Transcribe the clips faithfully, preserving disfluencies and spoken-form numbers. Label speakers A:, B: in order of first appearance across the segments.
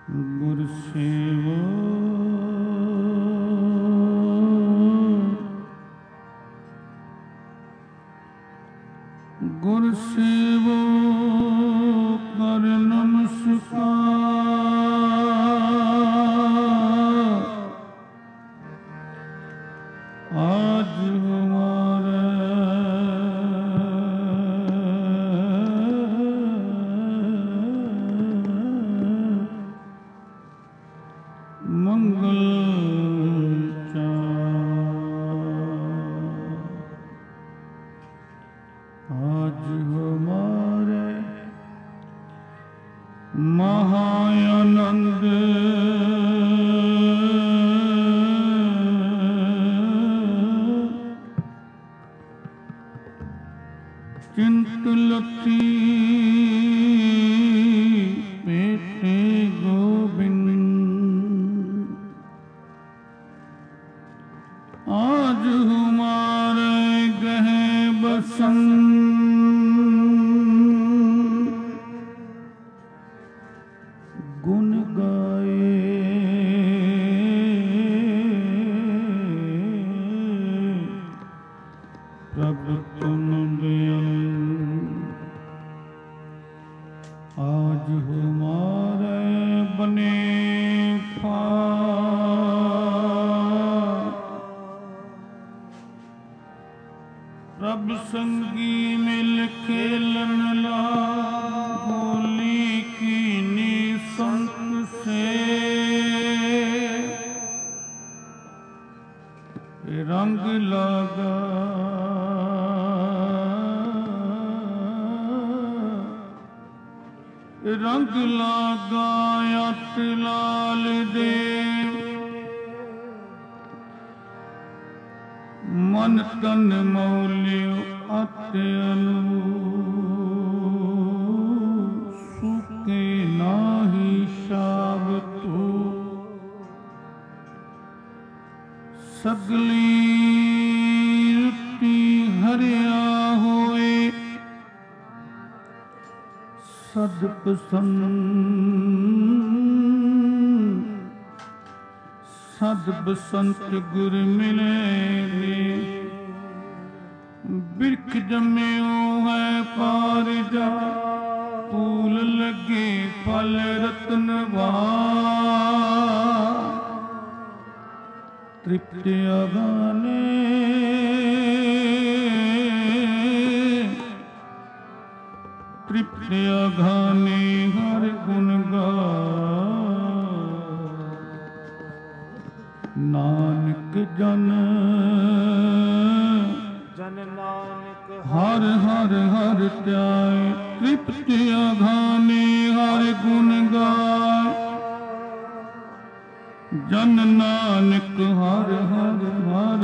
A: गुर सेवो गुर सेवो कर नमस्कार। आज हमारे मंगल आज हमारे महाआनंद चिंत लती बेटे गोविंद। आज हमारे गहे बसंत गुण गाए। प्रभु तुम दयाल। आज हमारे बने रब संगी मिल खेलन ला होली की निसंत से। रंग लगा रंग लगा अत लाल दे। मन तन मौलियो अत्यनु सुके नाही शाब तू। सगली रुटी हरिया होए सद पसंद सद बसंत गुर मिले। बिरख जम्यो है पार जा फूल लगे फल रत्नवान। तृप्ति अगाने तृप्ति अगाने हर गुण गा। नानक जन जन नानक हर हर हर त्याय। तृप्ति अघाने हर गुण गाय। जन नानक हर हर हर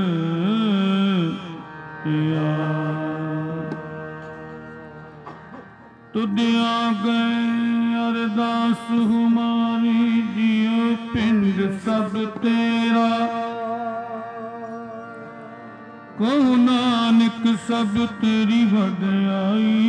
A: त्याय। तुदिया गए अरदास हमारी जियो पिंड सब तेरा। कहो नानक सब तेरी वड्याई।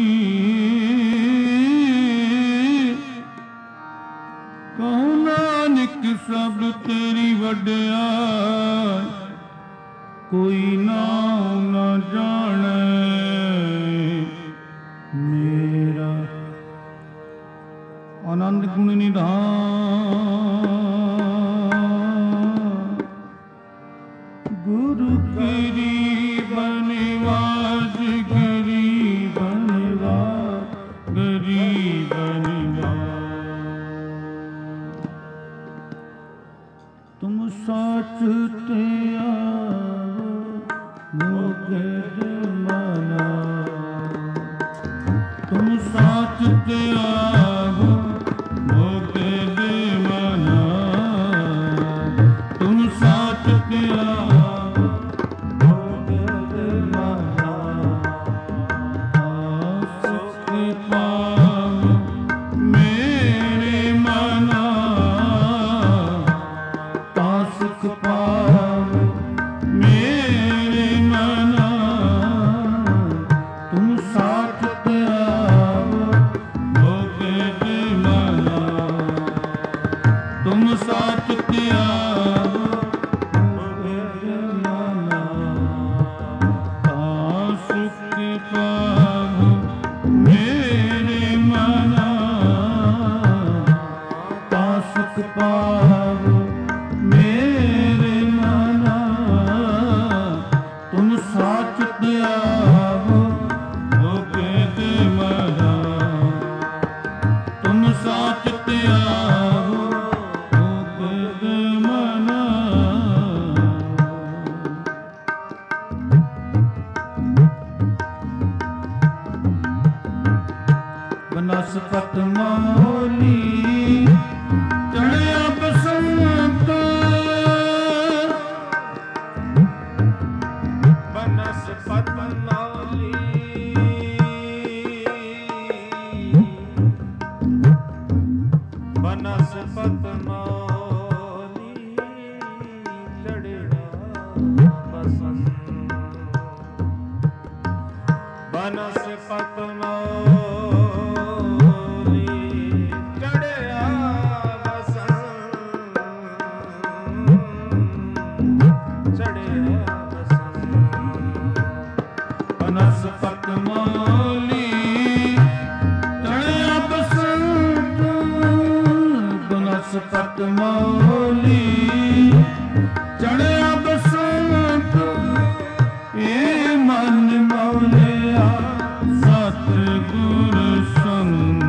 A: कहो नानक सब तेरी वड्याई। कोई नाम न जाने मेरा। आनंद गुण निधान गुरु गिरी बनवाज गिरी बनवाज गिरी बनवाज। तुम साचते आओ मोगे जमाना। तुम साचते आओ मोगे जमाना। ਸਾਚ ਤੇ ਆਵੋ ਮੁਕਤ ਮਨਾ ਬਨਸਪਤ ਮੋਲੀ ਚੜਿਆ ਬਸੰਤ
B: ਬਨਸਪਤ ਮੋਲੀ ਬਨਸਪਤ ਮੋਲੀ ਚੜਿਆ ਬਸੰਤ ਬਨਸਪਤ ਮੋਲੀ ਚੜਿਆ ਬਸੰਤ ਚੜਿਆ
A: ਬਨਸਪਤ ਮੋਲੀ ਚੜਿਆ ਬਸੰਤ ਬਨਸਪਤ ਮੋਲੀ ਚੜਿਆ ਬਸੰਤ ਏ ਮਨ ਮੌਲਿਆ ਸਤਿਗੁਰ ਸੰਗ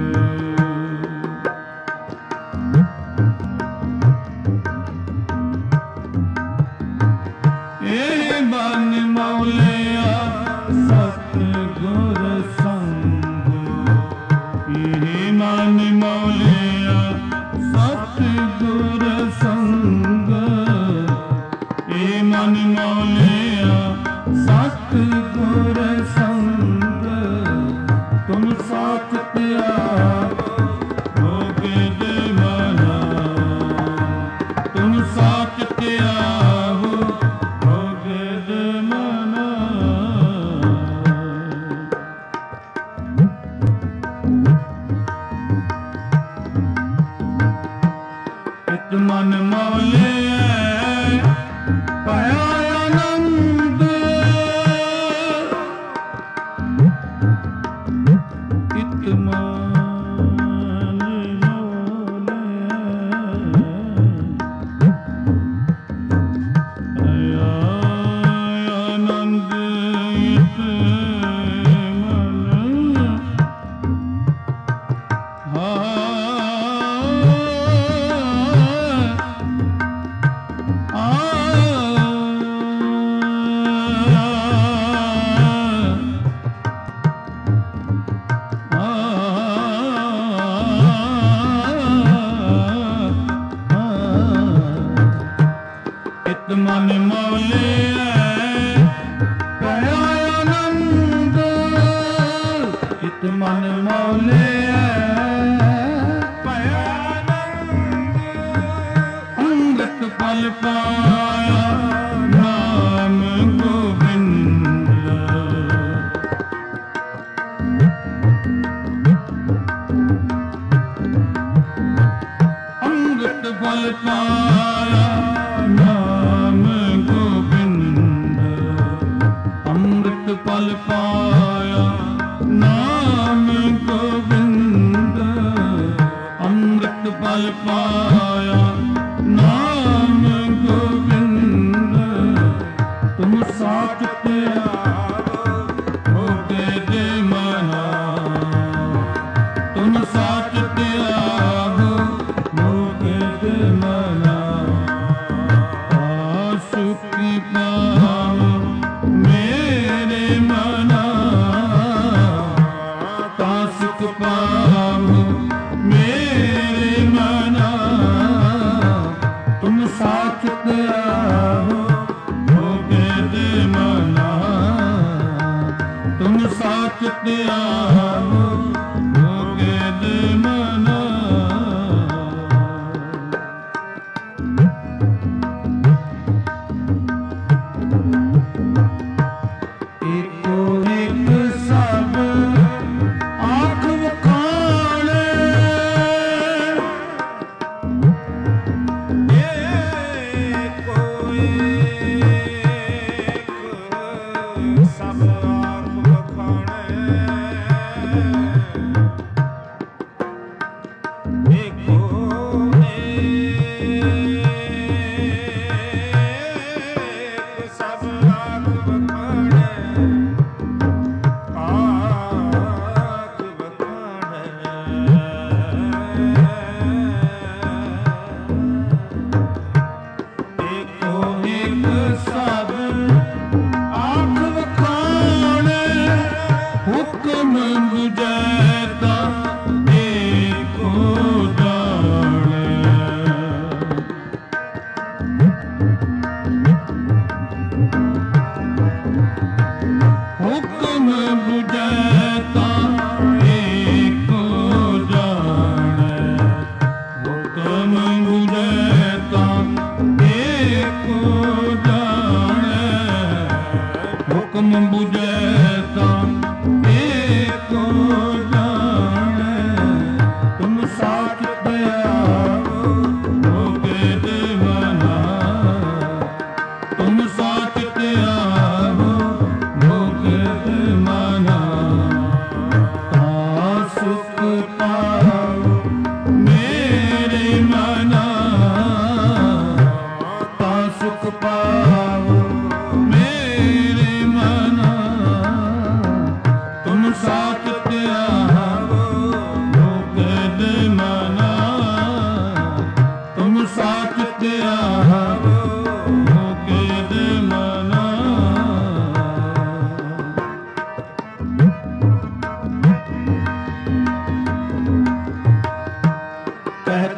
A: ਏ ਮਨ ਮੌਲਿਆ ਸਤਿਗੁਰ ਸੰਗ ਏ ਮਨ ਮੌਲਿਆ ਸਤਿਗੁਰ ਸੰਗ ਏ ਮਨ ਮੌਲਿਆ ਸਤਿਗੁਰ ਸੰਗ ਤੁਮ ਸਾਥ ਪਿਆਵੋ ਹੋਗੇ ਦੇਵਾਨਾ ਤੁਮ ਸਾਥ ਪਿਆਵੋ ਹੋਗੇ ਦੇਵਾਨਾ ਇਤ ਮਨ ਮੌਲਿਆ ਪਾਇਆ ਆਨੰਦ ਇਤ ਮਨ ਮੌਲਿਆ ਪਾਇਆ ਆਨੰਦ ਇਤ ਮਨ ਹਾ ਇਤ ਮਨ ਮੌਲਿਆ ਪਾਇਆ ਆਨੰਦ ਇਤ ਮਨ ਮੌਲਿਆ
B: ਪਾਇਆ ਆਨੰਦ
A: ਅੰਗਤ ਫਲ ਪਾਇਆ ਨਾਮ ਗੋਬਿੰਦ ਅੰਗਤ ਫਲ ਪਾਇਆ ਨਾਮ ਗੋਬਿੰਦ ਅੰਮ੍ਰਿਤ ਫਲ ਪਾਇਆ ਨਾਮ ਗੋਬਿੰਦ ਅੰਮ੍ਰਿਤ ਫਲ ਪਾਇਆ ਨਾਮ ਗੋਬਿੰਦ ਤੁਮ ਸਾਥ ਪਿਆਵੋ ਹੋਗੇ ਦੇ ਮਨਾ ਤੁਮ ਸਾਥ ਪਿਆਵੋ ਹੋਗੇ ਦੇ ਮਨਾ ਆਸੁਕੀ ਪਾਵੋ ਮੇਰੇ ਮਨਾ ਤਾਸੁਕ ਪਾਵੋ ਮੇਰੇ ਮਨਾ ਤੁਮ ਸਾਥ ਪਿਆਵੋ ਹੋਗੇ ਦੇ ਮਨਾ ਤੁਮ ਸਾਥ ਪਿਆਵੋ ਹੋਗੇ ਦੇ ਮਨਾ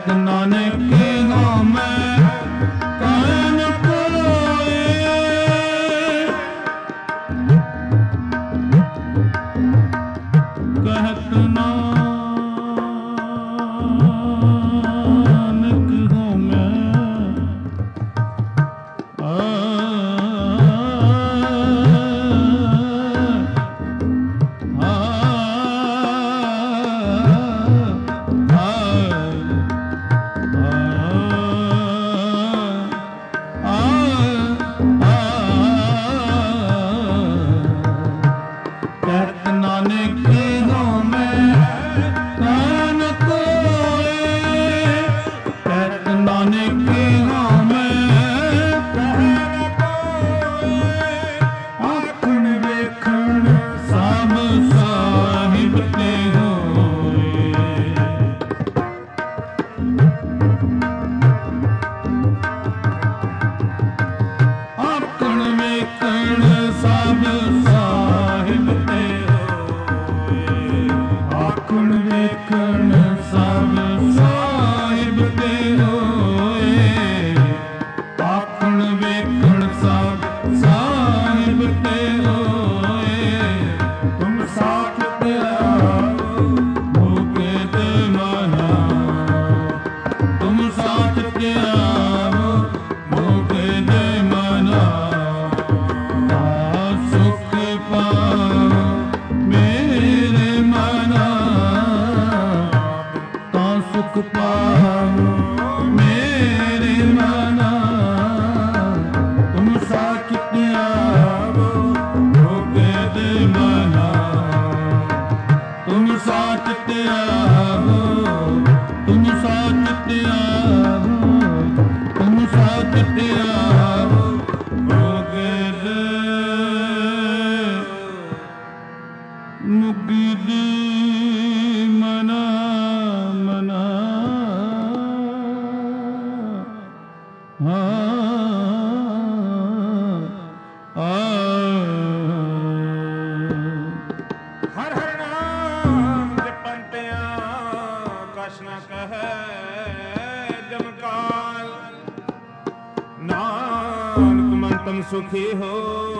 A: ਕਹਿਤ ਨਾਨਕ ਹੋ ਮੈਂ ਕਹਿ ਨ ਕੋਇ। ਕਹਿਤ ਨਾਨਕ ਹੋ ਮੈਂ
B: ਸੁਖੀ ਹੋ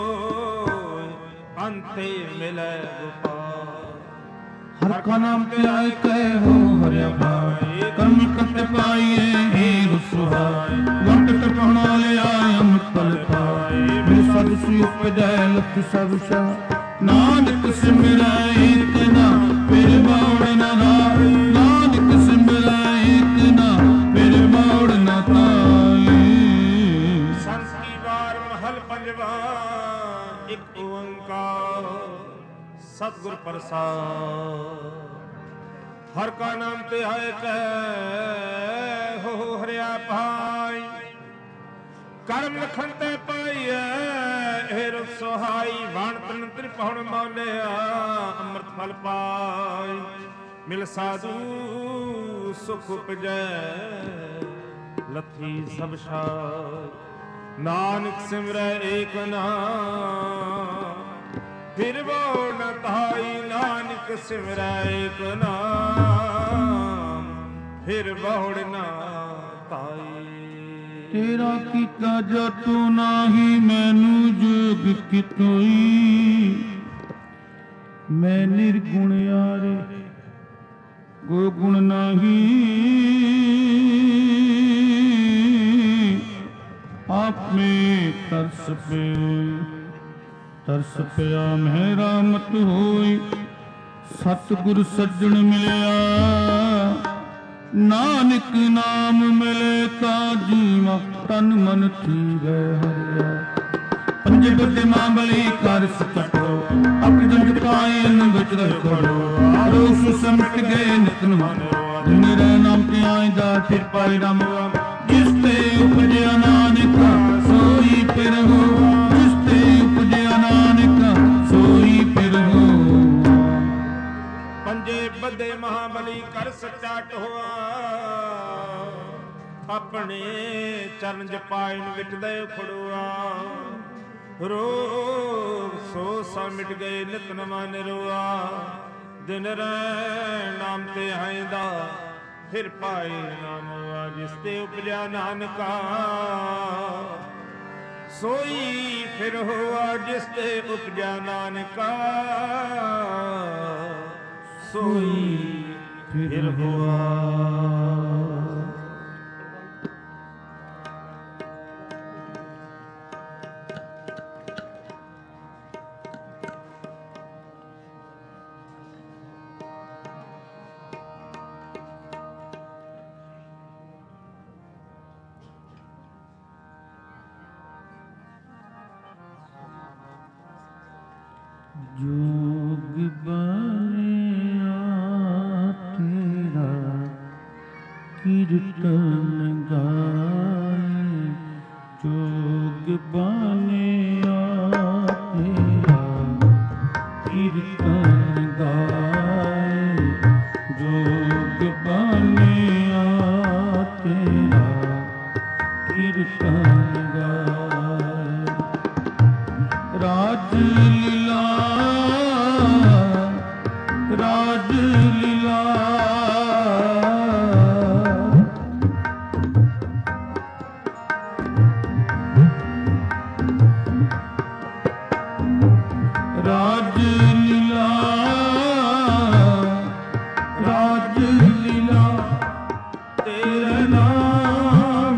B: ਅੰਤੇ ਮਿਲੇ ਗੋਪਾਲ।
A: ਹਰ ਕਾ ਨਾਮ ਤੇ ਆਏ ਕਹੇ ਹੋ ਹਰਿਆ ਭਾਈ ਕਰਮ ਕਰਤੇ ਪਾਈਏ ਹੀ ਰਸੁਹਾਈ। ਵੰਡ ਟਪਣਾ ਲਿਆ ਅੰਮ੍ਰਿਤ ਫਲ ਪਾਏ ਮਿਲ ਸਦ ਸੁ ਉਪਜੈ ਲਖ ਸਭ ਸਾ। ਨਾਨਕ ਸਿਮਰੈ ਏਕ ਨਾਮ ਫਿਰ ਮੋੜ ਨ ਨਾਈ। ਨਾਨਕ ਸਿਮਰੈ ਏਕ ਨਾਮ ਫਿਰ ਮੋੜ ਨ ਤਾਈ।
B: ਪੰਜਵਾ ਇੱਕ ਓੰਕਾਰ ਸਤਿਗੁਰ ਪ੍ਰਸਾਦ। ਹਰ ਕਾ ਨਾਮ ਤੇ ਆਏ ਕਹਿ ਹੋ ਹਰਿਆ ਭਾਈ। ਕਰਮ ਲਖਨ ਤੇ ਪਾਈਐ ਇਹ ਰੁ ਸੁਹਾਈ। ਵਣ ਤਨ ਤ੍ਰਿਪਹੁਣ ਮੌਲਿਆ ਅੰਮ੍ਰਿਤ ਫਲ ਪਾਈ। ਮਿਲ ਸਾਧੂ ਸੁਖ ਉਪਜੈ ਲੱਥੀ ਸਭ ਛਾਈ। ਨਾਨਕ ਸਿਮਰੈ ਏਕ ਨਾਮ ਫਿਰ ਬਹੁ ਨ ਤਾਈ। ਨਾਨਕ ਸਿਮਰੈ ਏਕ ਨਾਮ ਫਿਰ ਬਹੁ ਨ ਤਾਈ।
A: ਤੇਰਾ ਕੀਤਾ ਜਤੁ ਨਾਹੀ ਮੈਨੂੰ ਜੋਗ ਕਿਤੋਈ। ਮੈਂ ਨਿਰਗੁਣ ਯਾਰੇ ਗੋ ਗੁਣ ਨਾਹੀ। आप में तरस पे तरस पिया मैं रामत होई। सतगुर सज्जन मिलिया नानक नाम मिले ता जीवा तन मन थी गए हरिया। पंजे बुद्धि मां बली कर सकतो अपने जंग पाए न विच रखो। आरोस समट गए नितन मानो मेरा नाम ते आईदा फिर पाई राम। जिसते उपजया नानक सोई फिर हो। जिसते उपजया नानक सोई फिर हो।
B: पंजे बदे महाबली कर सच्चा टोआ। अपने चरण जपाइन विच दे खड़ोआ। रोग सो सा मिट गए नित नवा निरोआ। दिन रै नाम ते आईदा ਫਿਰ ਪਾਏ ਨਾਮ ਵਾ ਜਿਸ ਤੇ ਉਪਜਿਆ ਨਾਨਕਾ ਸੋਈ ਫਿਰ ਹੋਆ ਜਿਸ ਤੇ ਉਪਜਿਆ ਨਾਨਕਾ ਸੋਈ ਫਿਰ ਹੋਆ।
A: जोग बनिया तेरा कीर्तन गाए, जोग बनिया तेरा कीर्तन गाए, जोग बनिया तेरा कीर्तन गाए। राज लीला राज लीला राज लीला राज लीला तेरा नाम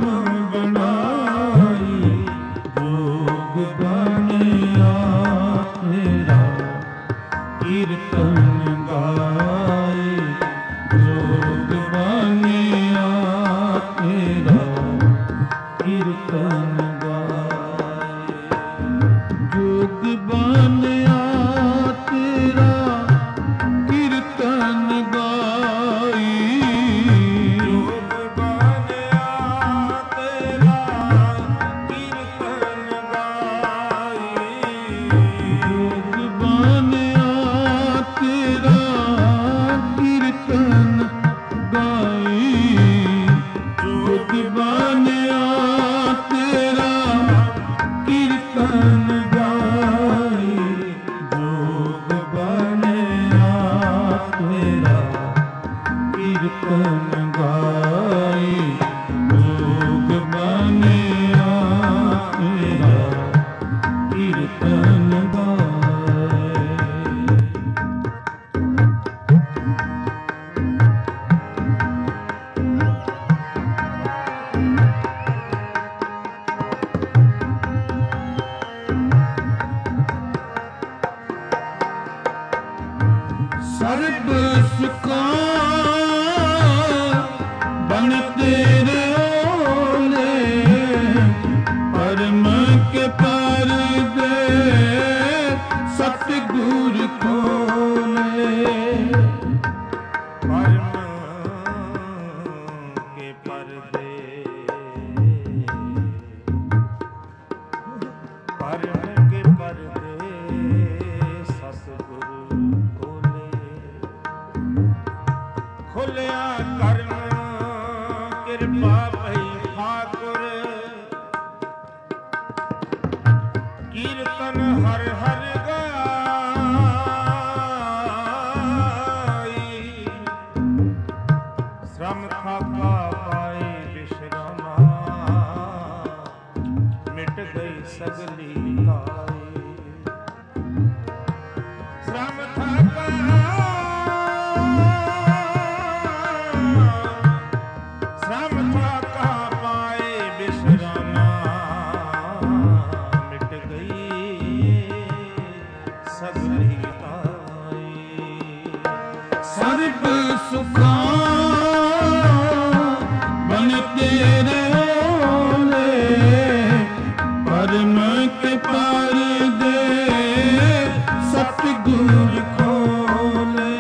A: बनाई, जोग बनिया तेरा कीर्तन गाए, जोग बनिया तेरा कीर्तन गाए। जोग बनिया तेरा कीर्तन गाई,
B: जोग बनिया तेरा कीर्तन गाई,
A: जोग बनिया तेरा कीर्तन गाई, जोग बनिया तेरा कीर्तन गाई, जोग बनिया तेरा कीर्तन गाई, जोग बनिया तेरा कीर्तन गाए। सर्ब सुखा बन तेरे ओले, परम के पर्दे सतगुर खोले।
B: परम के पर्दे परम के पर्दे सतਿਗੁਰ ਖੋਲੇ। ਖੋਲਿਆ ਕਰਮ ਕਿਰਪਾ ਭਈ ਠਾਕੁਰ, ਕੀਰਤਨ ਹਰ ਹਰ ਗਾਈ, ਸ਼ਰਮ ਥਾਕਾ ਪਾਏ ਬਿਸ਼ਰਾਮਾ, ਮਿਟ ਗਈ ਸਗਲੀ ਕਾਈ। ਸ਼ਰਮ ਥਾਕਾ ਸ਼ਰਮ ਥਾਕਾ ਪਾਏ ਬਿਸ਼ਰਾਮਾ, ਮਿਟ ਗਈ ਸਗਲੀ ਕਾਈ।
A: सर्ब सुखा बन तेरे ओले, परम के पर्दे सतगुर खोले,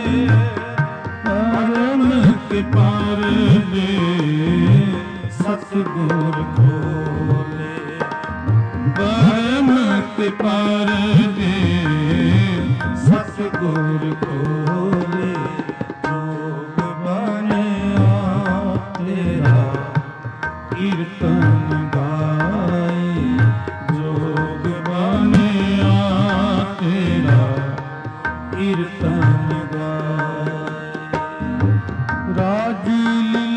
A: परम के पर्दे सतगुर खोले, परम के पर्दे सतगुर खोले। जोग बनिया तेरा कीर्तन गाए, जोग बनिया तेरा कीर्तन गाए। राज लीला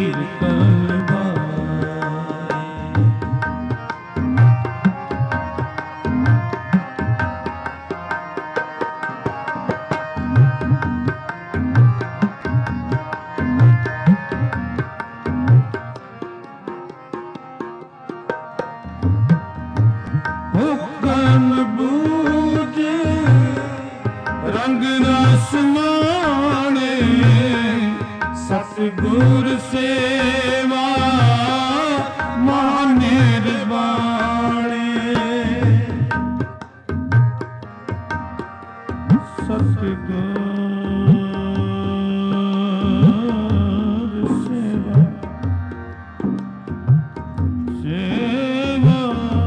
A: ਕੀਰਤਨ ਗਾਏ। ਹੁਕਮ ਬੂਝ ਰੰਗ ਰਸ ਮਾਣੇ, ਸਤਿਗੁਰ ਸੇਵਾ ਮਹਾ ਨਿਰਵਾਣੇ। ਸਤਿਗੁਰ ਸੇਵਾ ਸੇਵਾ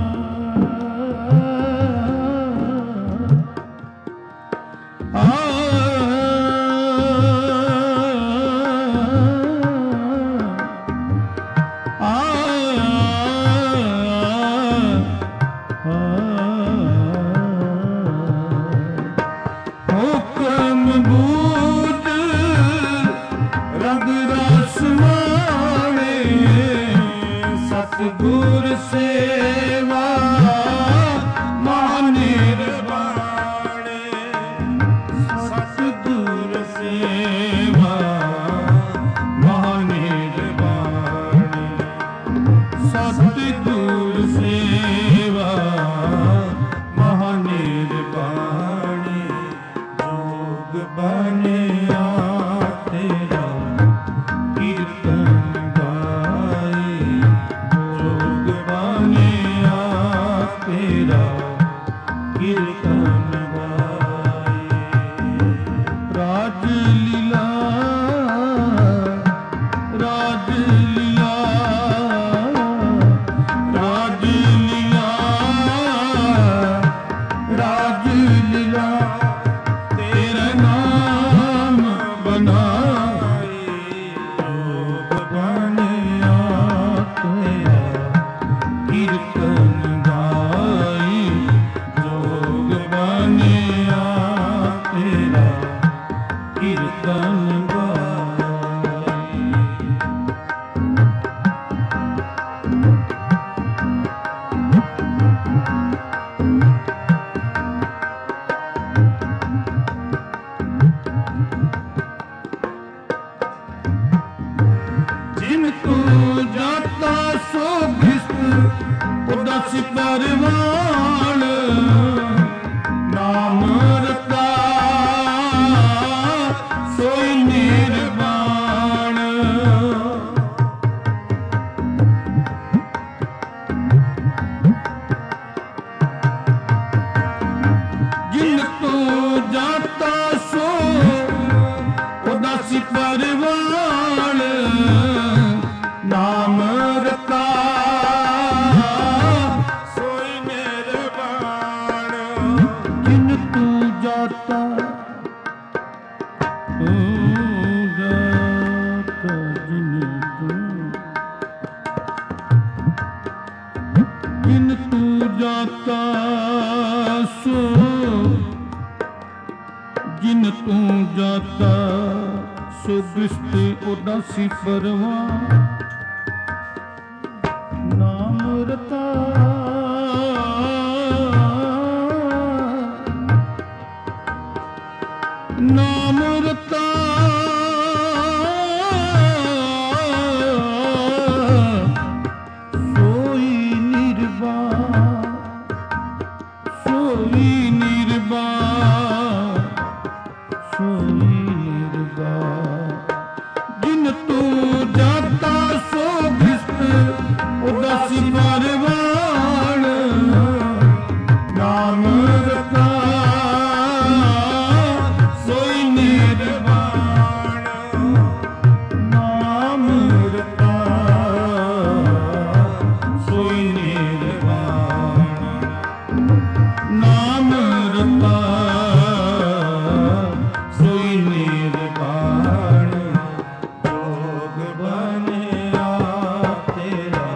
A: ਹੁਕਮ ਬੂਝ ਰੰਗ ਰਸ ਮਾਣੇ, ਸਤਿਗੁਰ ਸੇਵਾ ਮਹਾ ਨਿਰਵਾਣੇ। ਸਤਿਗੁਰ ਸੇਵਾ ਮਹਾ ਨਿਰਵਾਣੇ। ਸਤਿਗੁਰ ਸੇਵਾ ਮਹਾ ਨਿਰਵਾਣੇ। ਜੋਗ ਬਣਿਆ ਤੇਰਾ ਕੀਰਤਨ ਗਾਏ। ਜੋਗ ਬਣਿਆ ਤੇਰਾ ਕੀਰਤਨ ਗਾਏ। ਰਾਜ ਲੀਲਾ ਰਾਜ ਲੀਲਾ ਰਾਜ ਲੀਲਾ ਰਾਜ ਲੀਲਾ ਤੇਰਾ ਨਾਮ ਬਨਾਏ। ਜੋਗ ਬਣਿਆ ਤੇਰਾ ਕੀਰਤਨ ਗਾਏ। ਜੋਗ ਬਣਿਆ ਤੇਰਾ ਕੀਰਤਨ ਗਾਏ। ਜਿਨ ਤੂੰ ਜਾਤਾ ਸੋ ਭ੍ਰਿਸ਼ਟ ਉਦਾਸੀ ਪਰਵਾਣ। ਨਾਮ ਰਤਾ ਸੋਈ ਨਿਰਵਾਣ। ਜਿਨ ਤੂੰ ਜਾਤਾ ਸੋ ਉਦਾਸੀ ਪਰਵਾਣ। ਨਾਮ ਰਤਾ ਸੋਈ ਨਿਰਵਾਣ। ਜਿਨ ਤੂੰ ਜਾਤਾ ਤੂੰ ਜਾਤਾ ਜਿਨ ਤੂੰ ਜਿਨ ਤੂੰ ਜਾਤਾ ਸੋ ਜਿਨ ਤੂੰ ਜਾਤਾ ਸੋ ਭ੍ਰਿਸ਼ਟ ਉਦਾਸੀ ਪਰਵਾਣ। ਨਾਮ ਰਤਾ ਨਾਮ ਰਤਾ ਸੋਈ ਨਿਰਵਾਣ। ਸੋਈ ਨਿਰਵਾਣ। ਸੋਈ ਨਿਰਵਾਣ। ਜਿਨ ਤੂੰ ਜਾਤਾ ਸੋ ਭ੍ਰਿਸ਼ਟ ਉਦਾਸੀ ਪਰਵਾਣ। ਨਾਮ ਰਤਾ ਸੋਈ ਨਿਰਵਾਣ। ਨਾਮ ਰਤਾ ਸੋਈ ਨਿਰਵਾਣ। ਨਾਮ ਰਤਾ ਸੋਈ ਨਿਰਵਾਣ। ਜੋਗ ਬਣਿਆ ਤੇਰਾ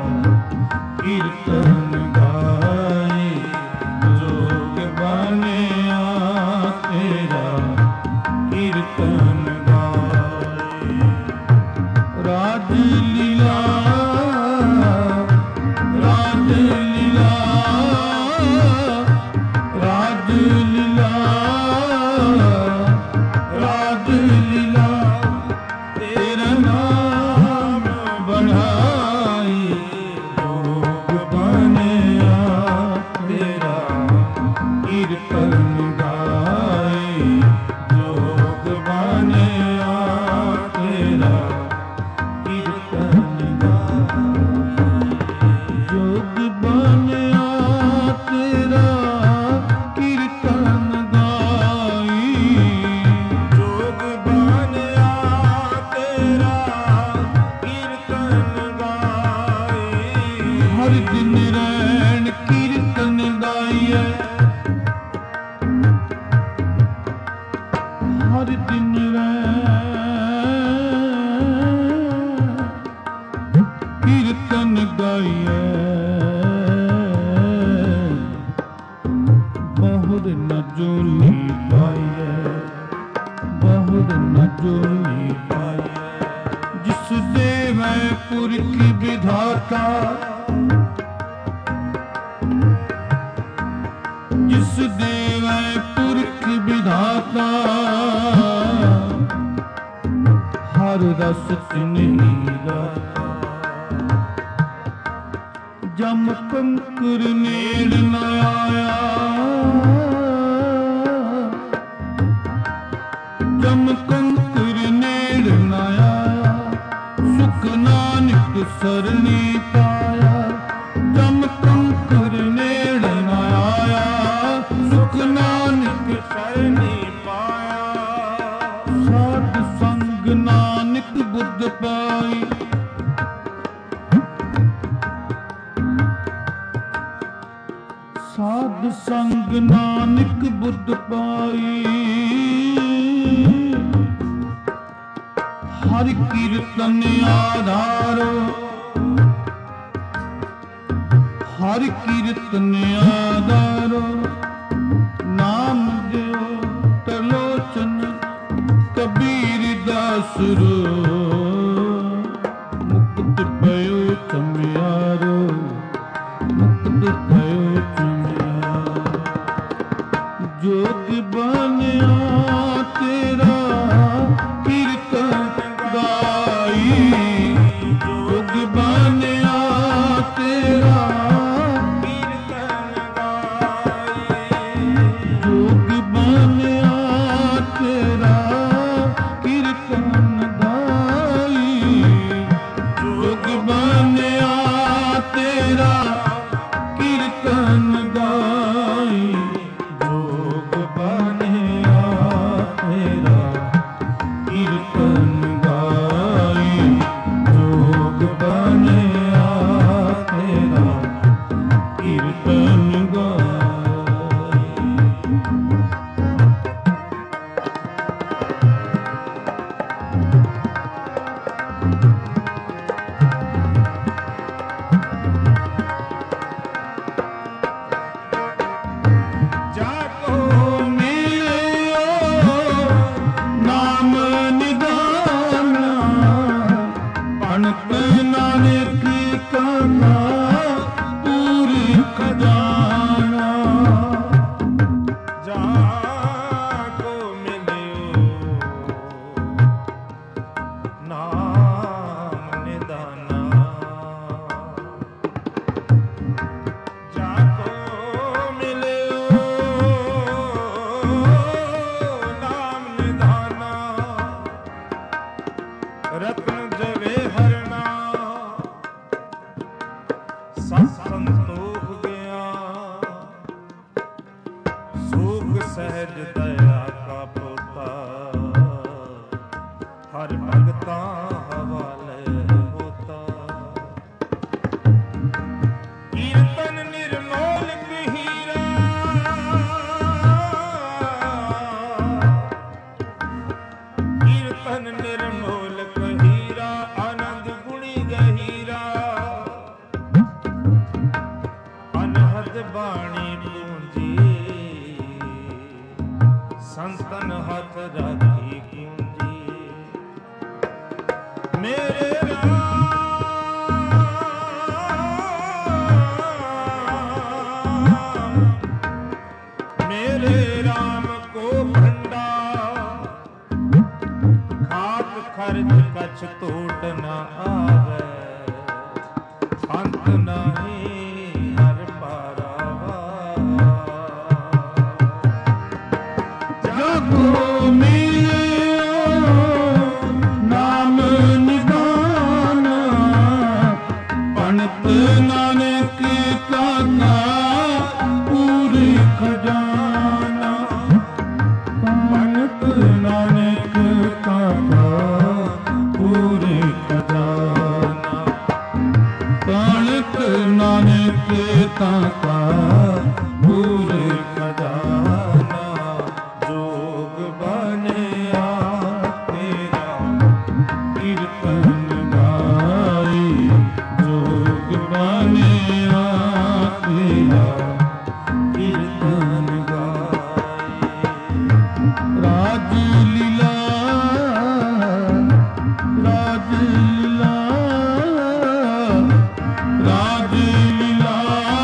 A: ਬੁਲਾਈ, ਭੋਗ ਬਣਿਆ ਤੇਰਾ ਕੀਰਤਨ ਗਾਈ, ਭੋਗ ਬਣਿਆ ਤੇਰਾ ਕੀਰਤਨ ਗਾਈ, ਭੋਗ ਬਣਿਆ ਤੇਰਾ ਕੀਰਤਨ ਗਾਈ,
B: ਜੋਗ ਬਣਿਆ ਤੇਰਾ ਕੀਰਤਨ ਗਾਈ,
A: ਹਰ ਦਿਨ ਰੈਣ ਕੀਰਤਨ ਗਾਈਐ, ਹਰ ਦਿਨ ਰੈਣ ਕੀਰਤਨ ਗਾਈਐ, ਬਹੁਰ ਨ ਜੋਨੀ ਪਾਈਐ, ਬਹੁਰ ਨ ਜੋਨੀ ਪਾਈਐ, ਜਿਸ ਦੇਵੈ ਪੁਰਖ ਵਿਧਾਤਾ, ਜਿਸ ਦੇਵੈ ਪੁਰਖ ਵਿਧਾਤਾ, ਹਰ ਰਸ ਤਿਨਹੀ ਰਾਤਾ, ਜਮ ਕੰਕਰ ਨੇੜ ਨ ਆਇਆ, ਜਮ ਕੰਕਰ ਨੇੜ ਨ ਆਇਆ, ਸੁਖ ਨਾਨਕ ਸਰਣੀ ਪਾਇਆ, ਜਮ ਕੰਕਰ ਨੇੜ ਨ ਆਇਆ, ਸੁਖ ਨਾਨਕ
B: ਸਰਨੀ ਪਾਇਆ,
A: ਸਾਧ ਸੰਗ ਨਾਨਕ ਬੁੱਧ ਪਾਈ, ਸਾਧ ਸੰਗ ਨਾਨਕ ਬੁੱਧ ਪਾਈ, ਹਰਿ ਕੀਰਤਨ ਆਧਾਰ, ਹਰਿ ਕੀਰਤਨ ਆਧਾਰ, ਨਾਮ ਦਿਓ ਤਰਲੋਚਨ ਕਬੀਰ ਦਾਸ रो, ਮੁਕਤ ਪਇਓ ਚਮਿਆਰੋ, ਮੁਕਤ ਪਇਓ ਚਮਿਆਰੋ, ਜੋਗ ਬਣਿਆ ਤੇਰਾ ਕੀਰਤਨ ਗਾਈ, ਜੋਗ ਬਣਿਆ ਤੇਰਾ
B: ਕੀਰਤਨ ਗਾਈ,
A: ਜੋਗ ਬਣਿਆ ਤੇਰਾ ਕੀਰਤਨ ਗਾਈ, ਜੋਗ ਬਣਿਆ ਤੇਰਾ ਕੀਰਤਨ ਗਾਈ, ਜੋਗ ਬਣਿਆ ਤੇਰਾ ਕੀਰਤਨ ਗਾਈ, ਜੋਗ ਬਣਿਆ ਤੇਰਾ ਕੀਰਤਨ ਗਾਈ।
B: ਜਾ ਕੋ
A: ਮਿਲਿਓ ਨਾਮ ਨਿਦਾਨਾ, ਪਣਤ ਨਾਨਕ ਕਾ ਪੂਰੀ ਖਜ਼ਾਨਾ,
B: ਜਾ ਕੋ ਮਿਲਿਓ ਨਾਮ ਨਿਦਾਨਾ, ਜਾ ਕੋ ਮਿਲਿਓ ਨਾਮ ਨਿਦਾਨਾ, ਰਤਨ ਜਵੇ ਹਰਨਾ, ਸਤ ਸੰਤੋਖ ਗਿਆ, ਅੰਤ ਨਾਹੀ ਹਰ ਪਾਰਾਵਾ।
A: ਜਗੋ ਮਿਲਿਆ ਨਾਮ ਨਿਦਾਨ, ਪੰਡਤ ਨਾਨਕ ਕਾਨਾ ਪੂਰੀ ਖਜ਼ਾਨਾ। ਪੰਡਤ ਨਾਨਕ ਕਾਨਾ ਪੂਰੀ ਖਜ਼ਾਨਾ। ਪੰਡਤ ਨਾਨਕ ਕਾਨਾ ਪੂਰੀ ਖਜ਼ਾਨਾ।
B: ਜੋਗ ਬਣਿਆ ਤੇਰਾ
A: ਕੀਰਤਨ ਗਾਈ, ਜੋਗ ਬਣਿਆ ਤੇਰਾ ਕੀਰਤਨ ਗਾਈ। ਰਾਜ ਲੀਲਾ ਰਾਜ ਲੀਲਾ ਰਾਜ ਲੀਲਾ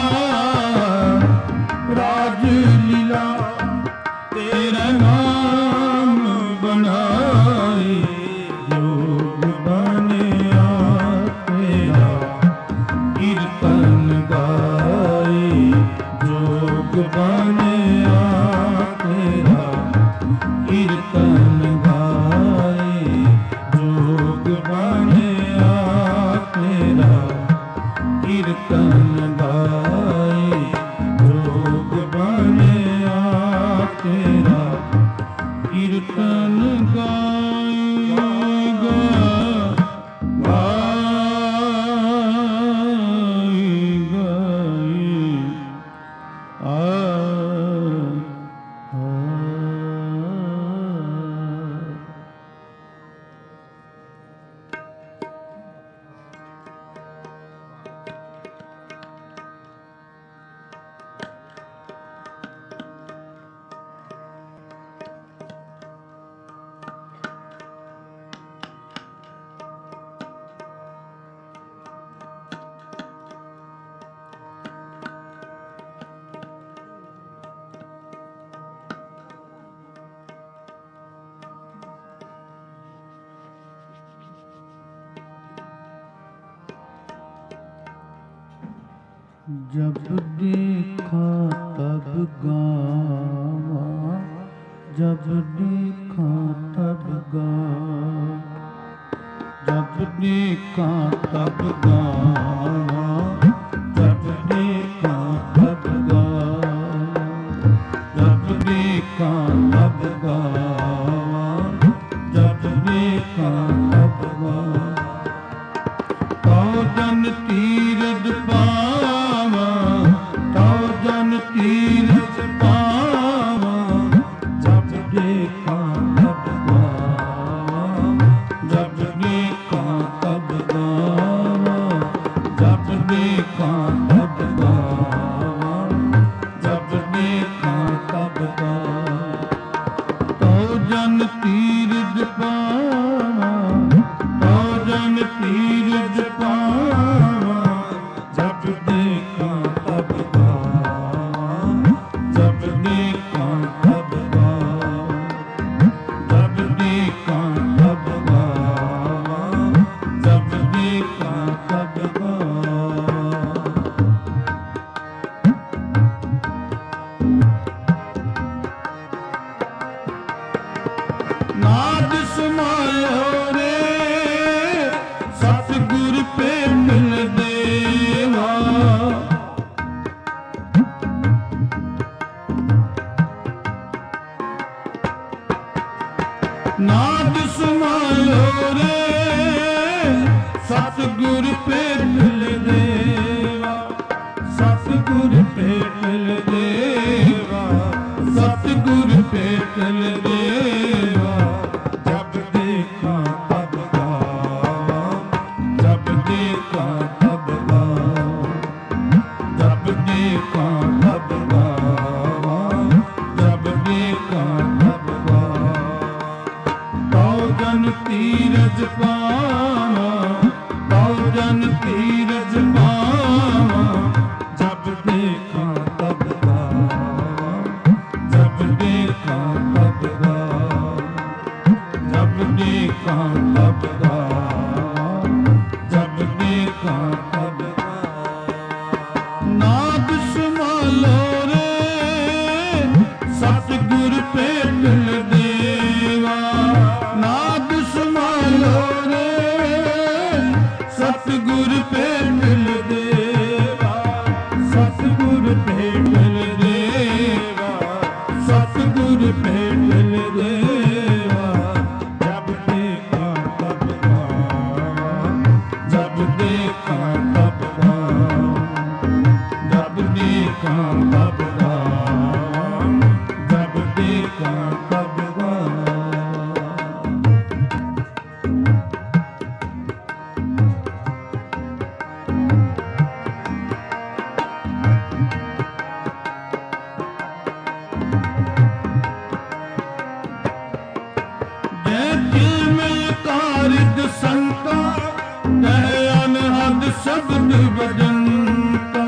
A: ਰਾਜ ਲੀਲਾ ਤੇਰਾ ਨਾਮ ਬਣਾਈ। ਜੋਗ ਬਣਿਆ ਤੇਰਾ ਕੀਰਤਨ ਗਾਈ, ਜੋਗ ਬਣਿਆ ਤੇਰਾ ਕੀਰਤਨ ਗਾਈ। ਜੋਗ ਬਣਿਆ ਤੇਰਾ ਕੀਰਤਨ ਗਾਈ। ਜੋਗ ਬਣਿਆ ਤੇਰਾ ਕੀਰਤਨ ਗਾਈ ਗਾ ਗਾਈ ਗਾਈ ਆ ਆ। जब देखा तब गावा, जब देखा तब गावा, जब देखा तब गावा, जब देखा तब गावा, जब देखा तब गावा, जब देखा तब गावा। तो जन तीरथ पावा, तो जन तीरथ पावा, जब देखा तब गावा, जब देखा तब गावा, जब देखा तब गावा, जब देखा तब गावा। तो जन तीरथ पावा, तो जन तीरथ पावा, जब देखा तब गावा, जब देखा तब गावा, जब देखा तब गावा, जब देखा तब गावा। नाद समायो रे सतगुर पे मिल देवा, नाद समायो रे सतगुर पे मिल देवा, सतगुर पे मिल देवा, सतगुर पे मिल देवा। जब देखा तब गावा, जब देखा तब गावा, जब देखा तब गावा, जब देखा तब गावा। तो जन तीरथ पावा, तो जन तीरथ पावा, जब देखा तब गावा, जब देखा तब गावा, जब देखा तब गावा, जब देखा तब गावा। देखा तब गाऊं, जब देखा तब गाऊं, जब देखा तब गाऊं। संता कह अनहद शब्द बजंता,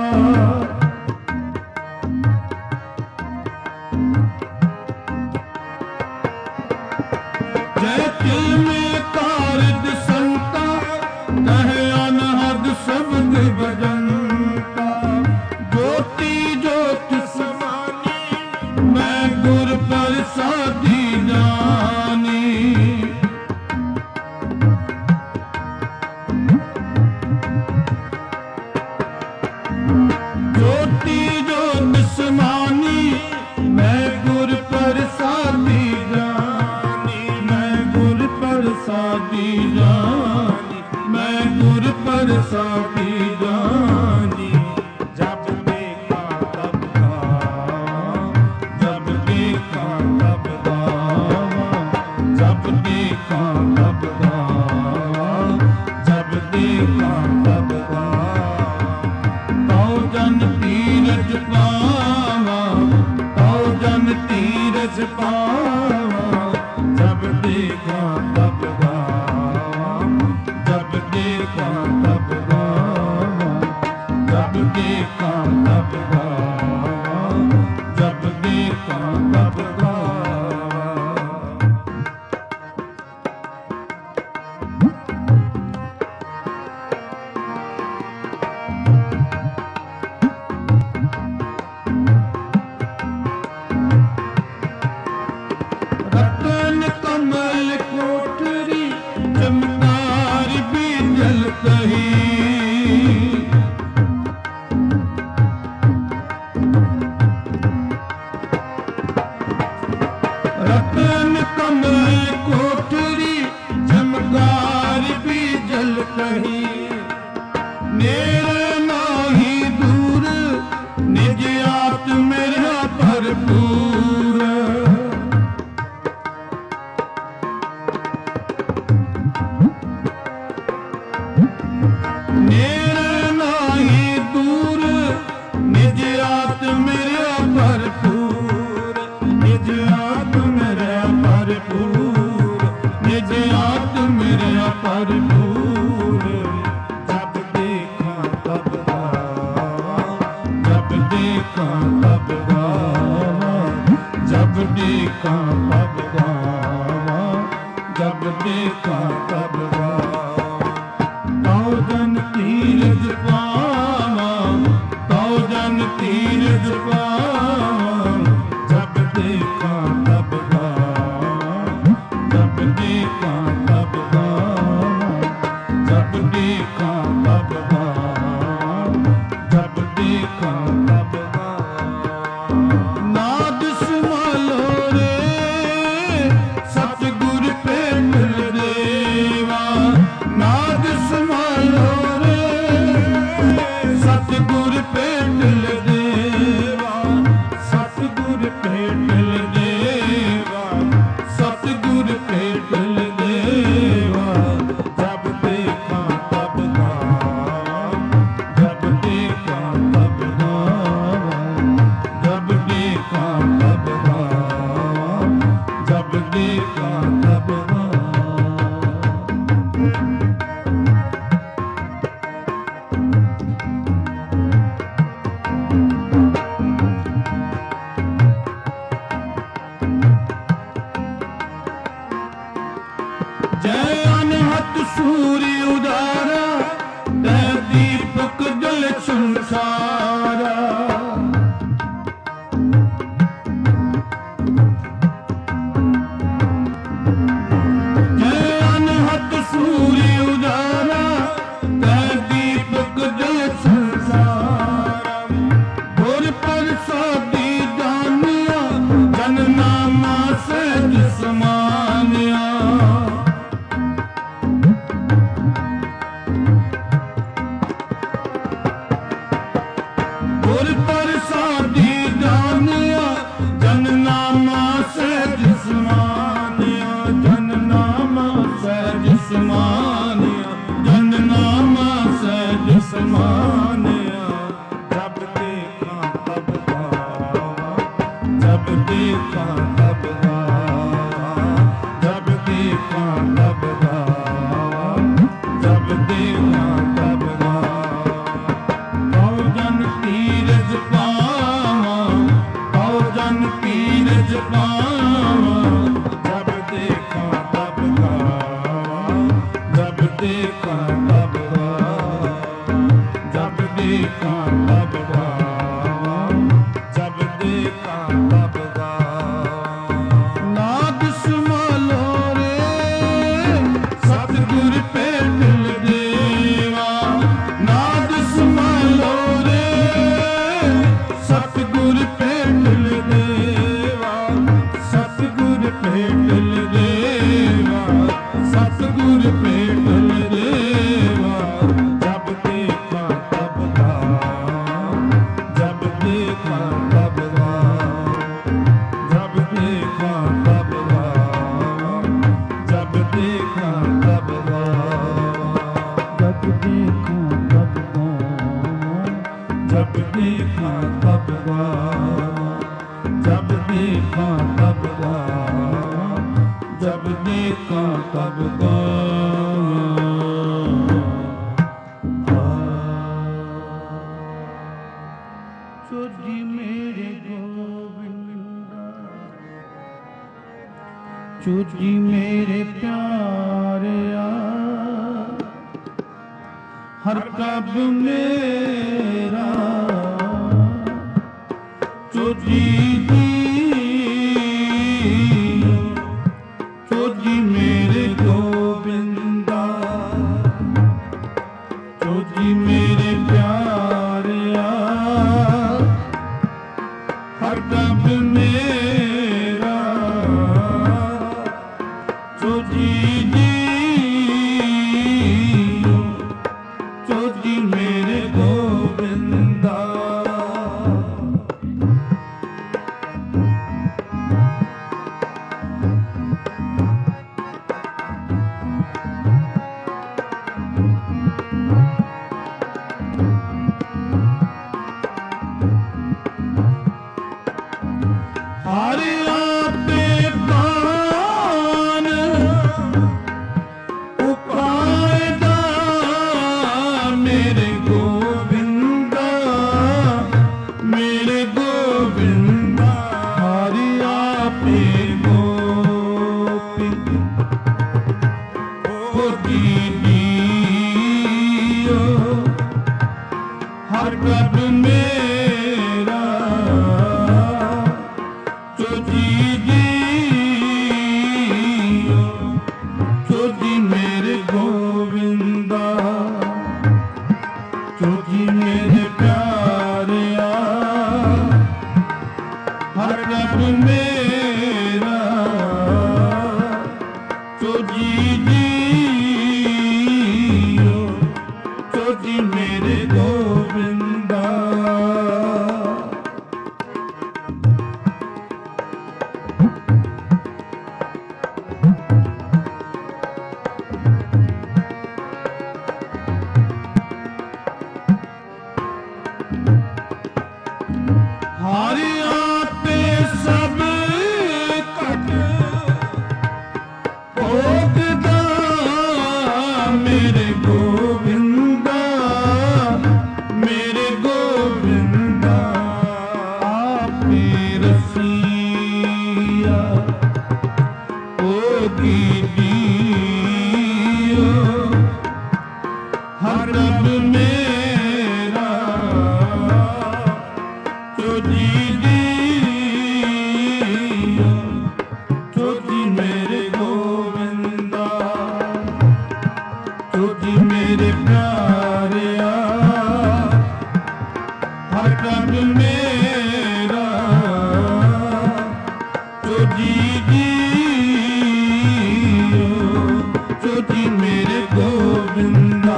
A: जय तिल में कारद संता कह अनहद शब्द बजंता। ज्योति ज्योति समानी मैं गुर प्रसादी जानी, ज्योति ज्योत समानी मैं गुर प्रसादी जानी, मैं गुर प्रसादी जानी, मैं गुर प्रसादी जानी। जब देखा तब गावा, जब देखा तब गावा, जब देखा तब गावा, जब देखा तब गावा। जन तीरथ पावा, तो जन तीरथ पावा, जब देखा तब गावा, जब देखा तब गावा, जब देखा तब गावा, जब देखा तब गावा। रतन कमल कोठरी चमकार बीजल कही, रतन कमल कोठरी चमकार बीजल कही। मेरे नाही दूर निज आत्म मेरा भरपूर, मेरे नाही दूर निज आत्म मेरा भरपूर, निज आत्म मेरा भरपूर, निज आत्म मेरा भरपूर। जब देखा
B: मानिया जब देखा तब गावा जब देखा तब गावा जब देखा तब गावा जब देखा तब गावा कौ जन तीरज पावा कौ जन तीरज पावा जब देखा तब गावा जब देखा तब गावा जब देखा तब गावा जब देखा तब गावा
A: नाद समालो रे सतगुर पे दिल देवा नाद समालो रे सतगुर पे दिल देवा
B: सतगुर पे दिल देवा सतगुर पे दिल देवा जब देखा तब गावा जब देखा तब गावा जब देखा तब गावा जब देखा तब गावा
A: जब देखा तब गावा
B: जब देखा तब गावा जब देखा तब गावा जब देखा तब
A: चोजी मेरे गोविंदा चोजी मेरे प्यारिया हर कब मेरा चोजी चोजी मेरे गोविंदा चोजी मेरे प्यारिया हर कब मेरा चोजी चोजी मेरे गोविंदा हरे आपे कान उपायदा मेरे गोविंदा मेरे गोविंदा हरे आपे गोपी गोपी दियो हर कब मेरा चोजी चोजी मेरे गोविंदा चोजी मेरे प्यारिया हर कब मेरा चोजी चोजी मेरे गोविंदा हरे आपे सब कट भोगदा मेरे गोविंदा मेरे गोविंदा आपे रसिया भोगी दियो हर रब मेरा चोजी चोजी मेरे गोविंदा चोजी मेरे प्यारिया हर कब मेरा चोजी चोजी मेरे गोविंदा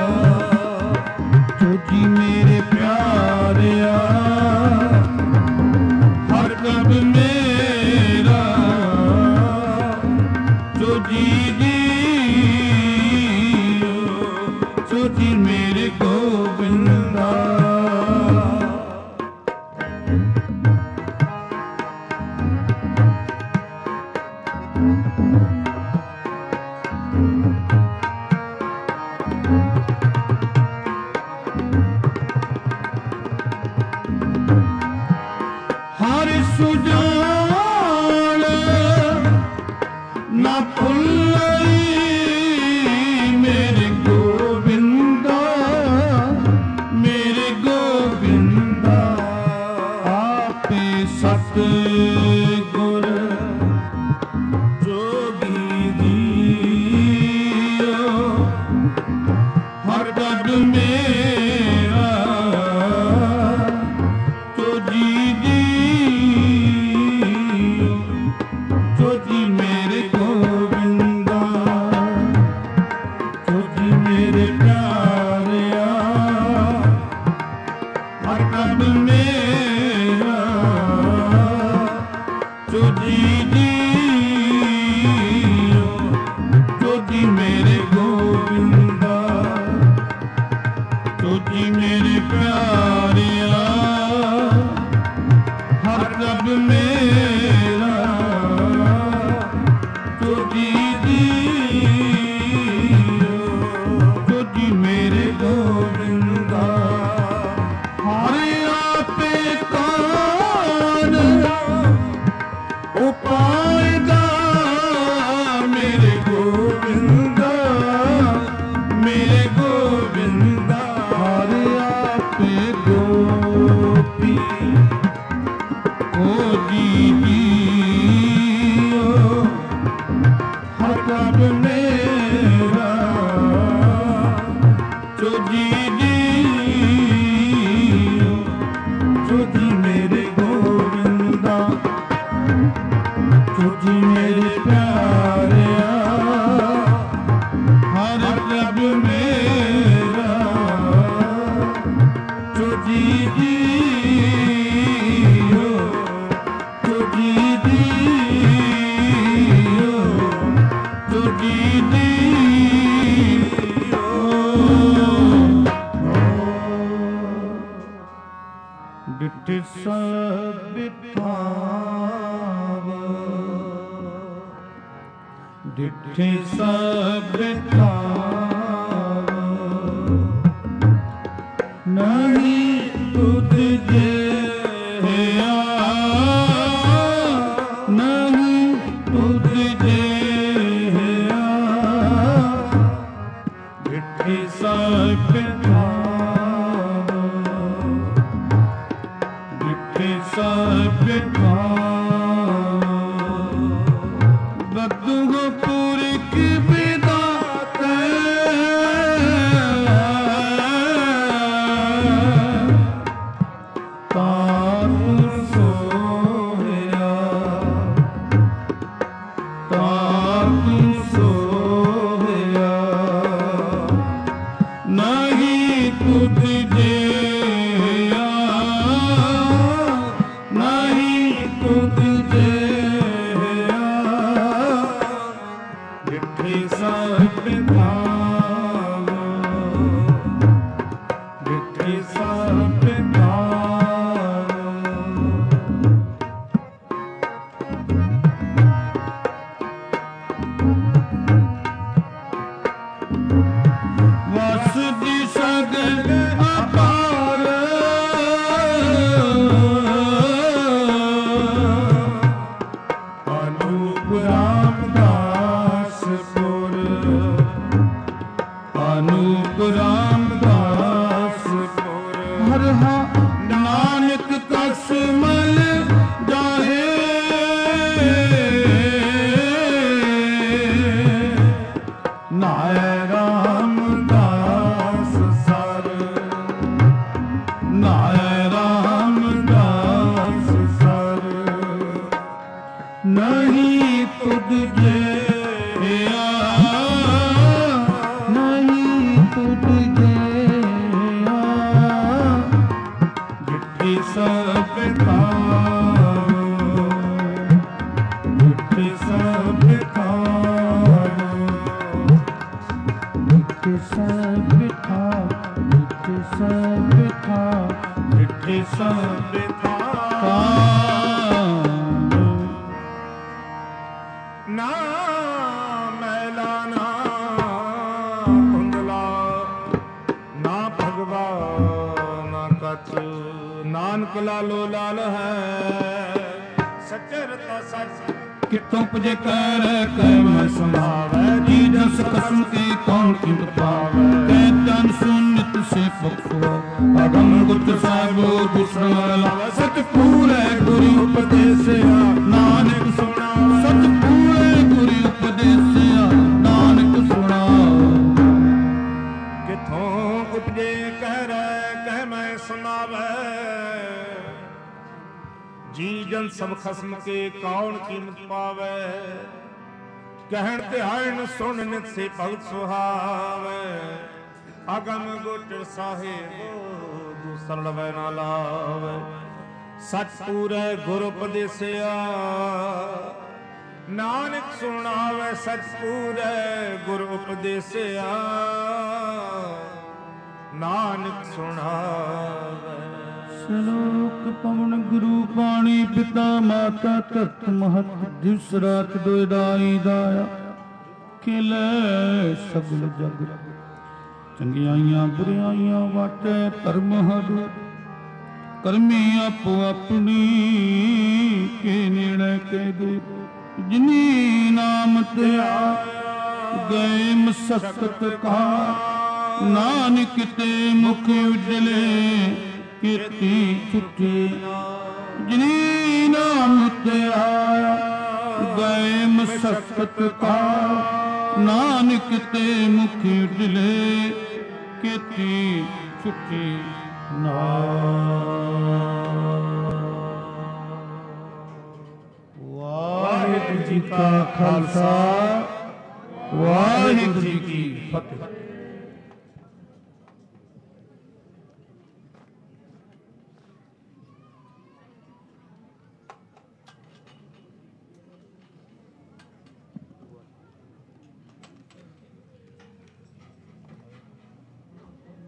A: चोजी मेरे प्यारिया हर कब मेरा चोजी चोजी मेरे गोविंदा ਸੁਜਾਨ ਨਾ ਭੁੱਲਈ ਮੇਰੇ ਗੋਬਿੰਦਾ ਮੇਰੇ ਗੋਬਿੰਦਾ ਆਪੇ ਸਤ ਗੁਰ ਜੋਗੀ ਜੀਓ ਹਰ ਗਦ ਮੇਰਾ ਜੋਜੀ ਜੀਓ ਜੋਜੀ ਮੇਰੇ ਗੋਬਿੰਦਾ ਜੋਜੀ ਮੇਰੇ ਪਿਆਰਿਆ ਹਰ ਗਦ ਮੇਰਾ ਜੋਜੀ ਜੀਓ ਜੋਜੀ ਮੇਰੇ ਗੋਬਿੰਦਾ ਜੋਜੀ ਮੇਰੇ ਪਿਆਰਿਆ ਹਰ ਰਬ ਮੇਰਾ ਜੋਜੀ ਜੀਓ ਜੋਜੀ ਮੇਰੇ ਗੋਬਿੰਦਾ ਹਰ ਆਪੇ ਕਾਨ ਉਪਾਇਗਾ ਮੇਰੇ ਗੋਬਿੰਦਾ ਮੇਰੇ ਗੋਬਿੰਦਾ ਹਰ ਆਪੇ ਗੋਪੀ ਓ ਜੀ ਜੀਓ ਹਰ ਕਬ ਮੇਰਾ ਜੋਜੀ ਜੀਓ ਜੋਜੀ ਮੇਰੇ ਗੋਬਿੰਦਾ ਜੋਜੀ ਮੇਰੇ ਪਿਆਰਿਆ ਹਰ ਪ੍ਰਭ ਮੇਰਾ ਜੋਜੀ ਜੀਓ ਜੋਜੀ ਜੀਓ ਜੋਜੀ ਜੀਓ ਡਿਠ ਸਭ ਥਾਵ ਡਿਠ ਸਭ ਥਾਵ ਨਹੀਂ ਤੁਧ ਜਿਹਾ ਨਹੀਂ ਤੁਧ ਜਿਹਾ ਡਿਠ ਸਭ ਥਾਵ ਡਿਠ ਸਭ ਥਾਵ ਬਦੁਹ ਪੁਰਖ ਵਿਦਾਤੇ ਤਾਰੂ ਸੋਹਿਆ ਤਾਰੂ ਸੋਹਿਆ ਨਹੀਂ ਤੁਧ ਜਿਹਾ ਨਹੀਂ ਤੁਧ ਜਿਹਾ ਡਿਠੇ ਸਭ ਥਾਵ ਡਿਠੇ ਸਭ ਥਾਵ ਵਸ ਦੀ ਸਗਲ ਅਪਾਰ ਅਨੂਪ ਰਾਮਦਾਸ ਪੁਰ ਅਨੂਪ ਰਾਮਦਾਸ ਪੁਰ ਹਰ ਹਾ ਨਾਨਕ ਕਸ ਮਲ ਜਾਹੇ ਨਾਇ ਰਾਮਦਾਸ ਸਰ ਨਾਇ ਰਾਮਦਾਸ ਸਰ ਨਹੀਂ ਤੁਧ ਜਿਹਾ ਨਹੀਂ ਤੁਧ ਜਿਹਾ ਡਿਠੇ ਸਭ ਥਾਵ ਡਿਠੇ ਸਭ ਥਾਵ ਡਿਠੇ ਸਭ ਥਾਵ ਡਿਠੇ ਸਭ ਥਾਵ ਡਿਠੇ ਸਭ ਥਾਵ
B: ਨਾ ਮੈਲਾ ਨਾ ਕੁੰਦਲਾ ਨਾ ਭਗਵਾ ਨਾ ਕਛ ਨਾਨਕ ਲਾਲੋ ਲਾਲ ਹੈ ਸਚਰਤਾ ਸਚ
A: ਕਿਤੋਂ ਪਜੇ ਕਹਿ ਰਹਿ ਕਹਿ ਮੈਂ ਸੁਣਾਵੈ ਜੀ ਜਸ ਕਸਮ ਕੀ ਕੌਣ ਕਿੰਦ ਪਾਵੈ ਕਹਿ ਤਨ ਸੁਨਿਤ ਸੇ ਪਖਵਾ ਅਗਮ ਗੁਰ ਸਾਹਿਬੋ ਦੁਸਰਨ ਲਾਵੈ ਸਚ ਪੂਰੇ ਗੁਰੂ ਉਪਦੇਸਿਆ ਨਾਨਕ ਸੁਣਾਵੈ ਸਚ ਪੂਰੇ ਗੁਰੂ ਉਪਦੇਸਿਆ ਨਾਨਕ ਸੁਣਾਵੈ
B: ਕਿਥੋਂ ਉਪਜੇ ਕਹਿ ਰਹਿ ਕਹਿ ਮੈਂ ਸੁਣਾਵੈ ਜੀ ਜਨ ਸਭ ਖਸਮ ਕੇ ਕੌਣ ਕੀਮਤ ਪਾਵੈ ਕਹਿਣ ਧਿਆਨ ਸੁਣ ਨਿਤ ਸੇ ਭਗਤ ਸੁਹਾਵੈ ਅਗਮ ਗੋਚਰ ਸਾਹਿਬ ਦੂਸਰ ਲਵੈ ਨਾ ਲਾਵੈ ਸਚ ਪੂਰੇ ਗੁਰ ਉਪਦੇਸਿਆ ਨਾਨਕ ਸੁਣਾਵੈ ਸਚ ਪੂਰੇ ਗੁਰ ਉਪਦੇਸਿਆ ਨਾਨਕ ਸੁਣਾਵੈ
A: ਸ਼ਲੋਕ ਪਵਨ ਗੁਰੂ ਪਾਣੀ ਪਿਤਾ ਮਾਤਾ ਧਰਤ ਮਹਤ ਦਿਵਸ ਰਾਤ ਦੋਇ ਦਾਈ ਦਾਇਆ ਖਿਲੇ ਸਗਲ ਜਗ ਚੰਗਿਆਈਆਂ ਬੁਰਿਆਈਆਂ ਵਾਟੇ ਧਰਮ ਹਰ ਕਰਮੀ ਆਪੋ ਆਪਣੀ ਕੇ ਨੇੜੇ ਕੇ ਦੂਰ ਜਿਨੀ ਨਾਮ ਤੇ ਆਇਆ ਗਏ ਮਸਕਤ ਕਾ ਨਾਨਕ ਤੇ ਮੁਖ ਉਜਲੇ ਕੀਤੀ ਛੁੱਟੀ ਜਿਨੀ ਨਾਮ ਤੇ ਆਇਆ ਗਏ ਮਸਕਤ ਕਾ ਨਾਨਕ ਤੇ ਮੁਖ ਉਜਲੇ ਕੀਤੀ ਛੁੱਟੀ ਵਾਹਿਗੁਰੂ ਜੀ ਕਾ ਖਾਲਸਾ ਵਾਹਿਗੁਰੂ ਜੀ ਕੀ ਫਤਿਹ।